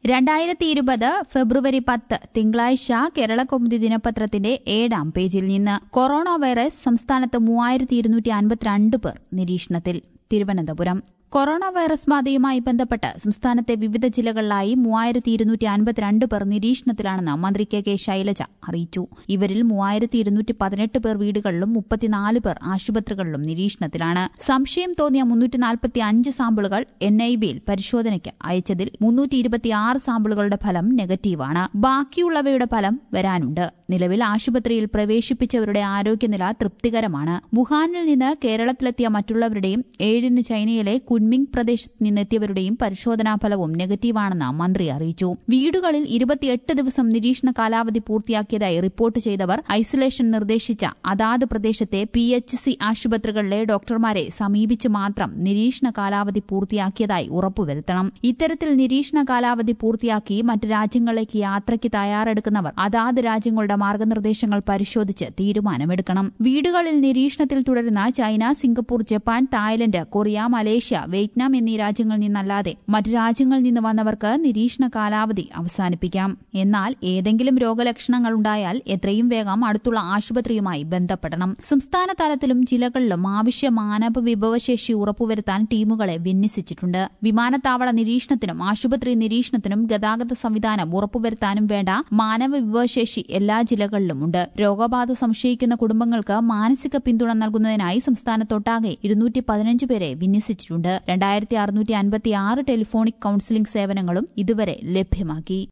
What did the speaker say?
2020 ഫെബ്രുവരി 10 തിങ്കളാഴ്ച കേരളകൗമുദി ദിനപത്രത്തിന്റെ 7-ാം പേജിൽ നിന്ന് കൊറോണ വൈറസ് സംസ്ഥാനത്ത് 3252 പേർ നിരീക്ഷണത്തിൽ. തിരുവനന്തപുരം കൊറോണ വൈറസ് ബാധയുമായി ബന്ധപ്പെട്ട് സംസ്ഥാനത്തെ വിവിധ ജില്ലകളിലായി 3252 പേർ നിരീക്ഷണത്തിലാണെന്ന് മന്ത്രി കെ ശൈലജ അറിയിച്ചു. ഇവരിൽ 3218 പേർ വീടുകളിലും 34 പേർ ആശുപത്രികളിലും നിരീക്ഷണത്തിലാണ്. സംശയം തോന്നിയ 345 സാമ്പിളുകൾ NIBയിൽ പരിശോധനയ്ക്ക് അയച്ചതിൽ 326 സാമ്പിളുകളുടെ ഫലം നെഗറ്റീവാണ്. ബാക്കിയുള്ളവയുടെ ഫലം വരാനുണ്ട്. നിലവിൽ ആശുപത്രിയിൽ പ്രവേശിപ്പിച്ചവരുടെ ആരോഗ്യനില തൃപ്തികരമാണ്. വുഹാനിൽ നിന്ന് കേരളത്തിലെത്തിയ മറ്റുള്ളവരുടെയും 7 ചൈനയിലെ കുൻമിംഗ് പ്രദേശത്ത് നിന്നെത്തിയവരുടെയും പരിശോധനാ ഫലവും നെഗറ്റീവാണെന്ന് മന്ത്രി അറിയിച്ചു. വീടുകളിൽ 28 ദിവസം നിരീക്ഷണ കാലാവധി പൂർത്തിയാക്കിയതായി റിപ്പോർട്ട് ചെയ്തവർ ഐസൊലേഷൻ നിർദ്ദേശിച്ച അതാത് പ്രദേശത്തെ PHC ആശുപത്രികളിലെ ഡോക്ടർമാരെ സമീപിച്ച് മാത്രം നിരീക്ഷണ കാലാവധി പൂർത്തിയാക്കിയതായി ഉറപ്പുവരുത്തണം. ഇത്തരത്തിൽ നിരീക്ഷണ കാലാവധി പൂർത്തിയാക്കി മറ്റ് രാജ്യങ്ങളിലേക്ക് യാത്രയ്ക്ക് തയ്യാറെടുക്കുന്നവർ അതാത് രാജ്യങ്ങളുടെ മാർഗനിർദ്ദേശങ്ങൾ പരിശോധിച്ച് തീരുമാനമെടുക്കണം. വീടുകളിൽ നിരീക്ഷണത്തിൽ തുടരുന്ന China, Singapore, Japan, Thailand, Korea, Malaysia, Vietnam എന്നീ രാജ്യങ്ങളിൽ നിന്നല്ലാതെ മറ്റ് രാജ്യങ്ങളിൽ നിന്ന് വന്നവർക്ക് നിരീക്ഷണ കാലാവധി അവസാനിപ്പിക്കാം. എന്നാൽ ഏതെങ്കിലും രോഗലക്ഷണങ്ങൾ ഉണ്ടായാൽ എത്രയും വേഗം അടുത്തുള്ള ആശുപത്രിയുമായി ബന്ധപ്പെടണം. സംസ്ഥാന തലത്തിലും ജില്ലകളിലും ആവശ്യ മാനവ വിഭവശേഷി ഉറപ്പുവരുത്താൻ ടീമുകളെ വിന്യസിച്ചിട്ടുണ്ട്. വിമാനത്താവള നിരീക്ഷണത്തിനും ആശുപത്രി നിരീക്ഷണത്തിനും ഗതാഗത സംവിധാനം ഉറപ്പുവരുത്താനും വേണ്ട മാനവ വിഭവശേഷി എല്ലാ ജില്ലകളിലുമുണ്ട്. രോഗബാധ സംശയിക്കുന്ന കുടുംബങ്ങൾക്ക് മാനസിക പിന്തുണ നൽകുന്നതിനായി സംസ്ഥാനത്തൊട്ടാകെ 215 പേരെ വിന്യസിച്ചിട്ടുണ്ട്. 2656 ടെലിഫോണിക് കൌൺസിലിംഗ് സേവനങ്ങളും ഇതുവരെ ലഭ്യമാക്കി.